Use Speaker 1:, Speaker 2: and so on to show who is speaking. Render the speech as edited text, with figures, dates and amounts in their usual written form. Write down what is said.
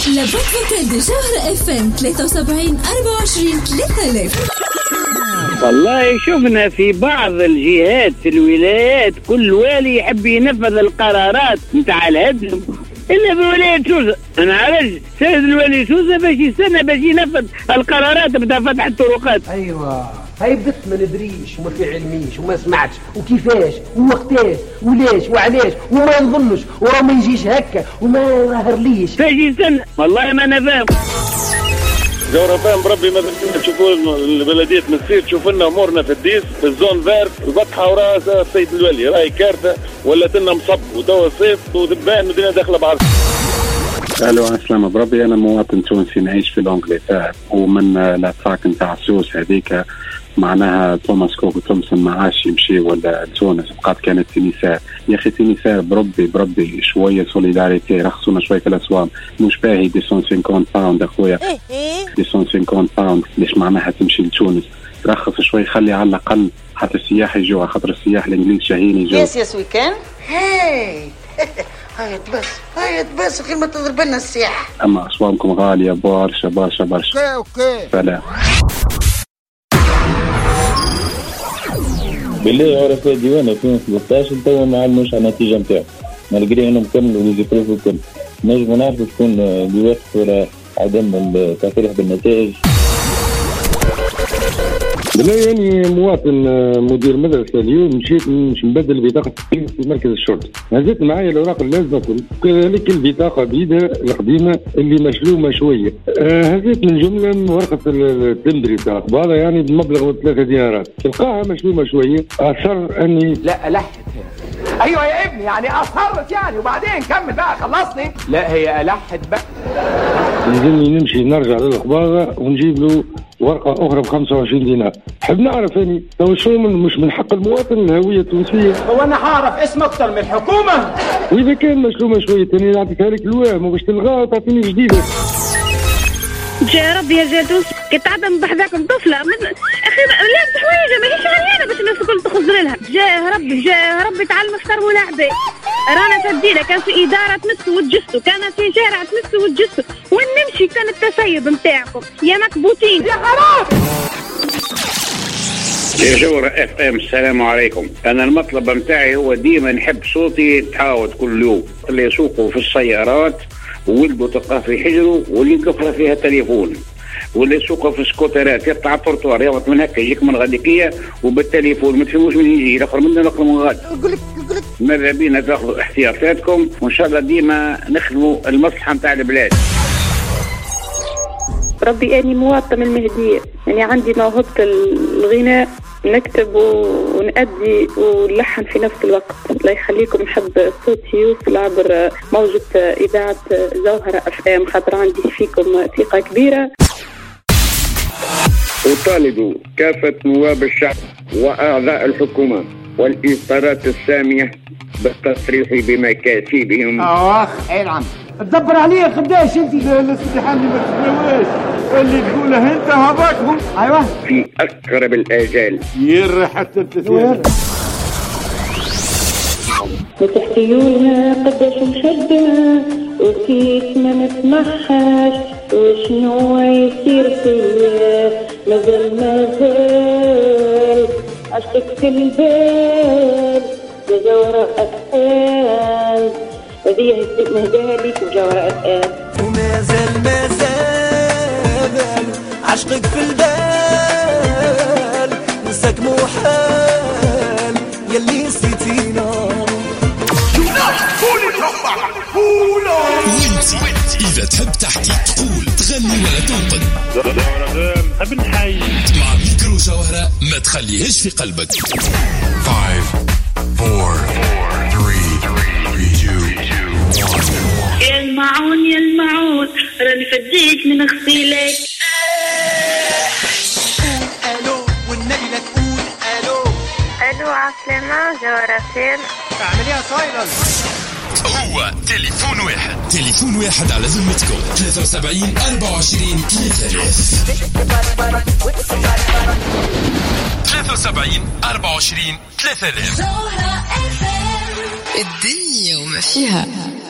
Speaker 1: لابد فوكال دي جوهرة FM 73 24 3000.
Speaker 2: والله شفنا في بعض الجهات في الولايات كل والي يحب ينفذ القرارات نتاع الهدم إلا في ولاية سوسة. أنا عرفت سيد الولي سوسة باش يستنى باش ينفذ القرارات بتاع فتح الطرقات.
Speaker 3: أيوة هاي بس ما ندريش وما في علميش وما سمعتش وكيفاش ووقتاش وليش وعلاش وما نظنش ورا ما يجيش هكا وما يظهرليش
Speaker 2: باش يستنى. والله ما أنا فاهم.
Speaker 4: جورة فاهم بربي ما تشوفوا البلدية مسير تشوف لنا امورنا في الديس في الزون فيرت البطحه وراسها السيد الولي راهي كارثه ولا تنا مصب وتوا الصيف وذبان والدنيا داخله بعض.
Speaker 5: الو السلام بربي، انا مواطن تونسي نعيش في لونجلتير ومن الاتراك نتاع سوس هذيك معناها توماس كوك تومسون ما عادش يمشي ولا تونس بقات كانت تونسية. يا اخي تونسية بربي شويه سوليداريتي، رخصونا شويه في الاسواق. مش باهي 250 باوند اخويا 250 باوند ليش معناها تمشي لتونس، رخص شوي خلي على الاقل حتى السياح يجوا، خاطر السياح الانجليز شاهين يجوا.
Speaker 6: يس وي كان هاي هاي بس غير ما تضرب لنا السياح.
Speaker 5: اما اسواقكم غاليه برشا.
Speaker 6: اوكي
Speaker 5: فلا
Speaker 4: بالله عرف ديوانا 2013 توا ما علموش على النتيجه نتاعو مالغري انهم كملوا ليزيبروف الكل. نجم نعرفوا شكون بيوقف ولا عدم التصريح بالنتائج.
Speaker 7: بالله يعني مواطن مدير مدرسة اليوم مشيت مش نبدل بطاقة في مركز الشرطة، هزيت معايا الأوراق اللازمة كذلك البطاقة بيدها القديمة اللي مشلومة شوية، هزيت من جملة ورقة التمبري بتاع القباضة يعني بمبلغ 3 دينارات، تلقاها مشلومة شوية. أصر أني
Speaker 3: لا ألحت. أيوة يا ابني يعني أصرت يعني وبعدين كمل بقى خلصني. لا هي ألحت بقى.
Speaker 7: لازمني نمشي نرجع للقباضة ونجيب له ورقة أخرى ب25 دينار. حب نعرف يعني لو شو مش من حق المواطن الهوية التونسية.
Speaker 3: هو أنا هعرف اسم أكتر من الحكومة؟
Speaker 7: وإذا كان مشلومة شوية تاني نعطيها لك الوهم وباش تلغاها وتعطيني جديدة.
Speaker 8: يا ربي يا جاتوس كتعدم بحذاكم طفلة أخي لابس حوايجة ماهيش عريانة باش الناس الكل تخزر لها. جاه ربي تعلم اختار ولعبة. رانا تبديلة كان في إدارة تمسوا وتجسوا، كان في شارع تمسوا وتجسوا، وين نمشي كان التسيب متاعكم يا مكبوتين يا حرام.
Speaker 2: يا جورة FM السلام عليكم. أنا المطلب متاعي هو ديما نحب صوتي يتعاود كل يوم، اللي يسوقوا في السيارات ويلبوا تلقاه في حجره واللي يقفل فيها تليفون واللي يسوقوا في سكوترات يقطع الطرطوار يهبط من هكا يجيك من غاديكيه وبالتليفون ما تفهموش من يجي الاخر منه الاخر من غاد. ماذا بينا تاخذوا احتياطاتكم وان شاء الله ديما نخدموا المصلحه نتاع البلاد.
Speaker 8: ربي أني مواطن المهدية، يعني عندي موهبة الغناء، نكتب ونأدي ونلحن في نفس الوقت. الله يخليكم، نحب صوتي يوصل عبر موجة إذاعة جوهرة FM خاطر عندي فيكم ثقة كبيرة.
Speaker 2: أطالب كافة نواب الشعب وأعضاء الحكومة والإصدارات السامية بالتصريح بمكاسبهم.
Speaker 3: أي نعم تدبر عليه قداش انت الاستحام اللي ما تسمعوش اللي تقوله انت هبطهم. ايوه
Speaker 2: في اقرب الاجال
Speaker 3: ير حتى التسويق
Speaker 8: وتحكيولها قداش نحبها وكيف ما نسمعهاش وشنو يصير فيا مازال عشتك في البال يا جورة أفعال هذه مهدالي في جورة أفعال
Speaker 9: ومازال عشقك في البال نساك محال يلي نسيتينا.
Speaker 10: وانتي إذا تحب تحكي تقول تغني ولا تنقد
Speaker 4: نحب نحيي
Speaker 10: مع ميكرو جوهرة ما تخليهش في قلبك. 5 4 3 2 1.
Speaker 8: يا المعون راني فديت من غسيلك.
Speaker 9: الو والنبي لا تقول الو
Speaker 8: عسلامة جوارتين
Speaker 9: اعمليها سايلنت.
Speaker 10: هو تليفون واحد على ذمتكم 73 24 3000 73 24 3000
Speaker 1: الدنيا وما فيها.